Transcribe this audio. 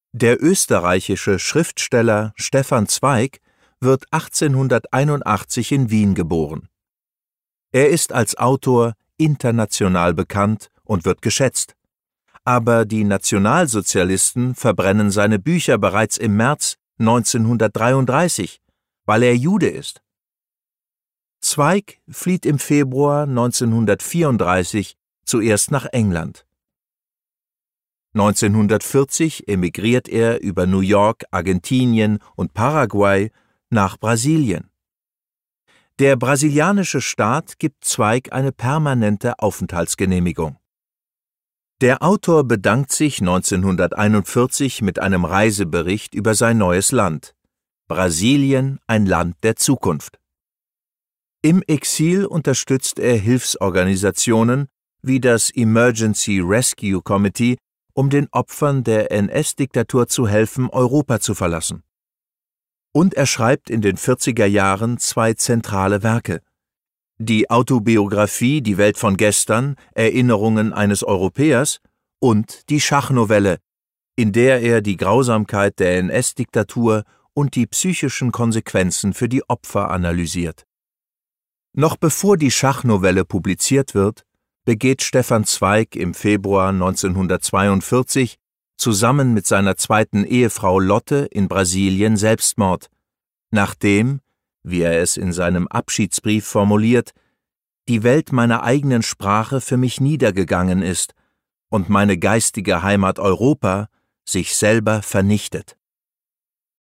Der österreichische Schriftsteller Stefan Zweig wird 1881 in Wien geboren. Er ist als Autor international bekannt und wird geschätzt. Aber die Nationalsozialisten verbrennen seine Bücher bereits im März 1933, weil er Jude ist. Zweig flieht im Februar 1934 zuerst nach England. 1940 emigriert er über New York, Argentinien und Paraguay nach Brasilien. Der brasilianische Staat gibt Zweig eine permanente Aufenthaltsgenehmigung. Der Autor bedankt sich 1941 mit einem Reisebericht über sein neues Land: Brasilien, ein Land der Zukunft. Im Exil unterstützt er Hilfsorganisationen wie das Emergency Rescue Committee, um den Opfern der NS-Diktatur zu helfen, Europa zu verlassen. Und er schreibt in den 40er Jahren 2 zentrale Werke: die Autobiografie Die Welt von gestern, Erinnerungen eines Europäers und die Schachnovelle, in der er die Grausamkeit der NS-Diktatur und die psychischen Konsequenzen für die Opfer analysiert. Noch bevor die Schachnovelle publiziert wird, begeht Stefan Zweig im Februar 1942 zusammen mit seiner zweiten Ehefrau Lotte in Brasilien Selbstmord, nachdem, wie er es in seinem Abschiedsbrief formuliert, die Welt meiner eigenen Sprache für mich niedergegangen ist und meine geistige Heimat Europa sich selber vernichtet.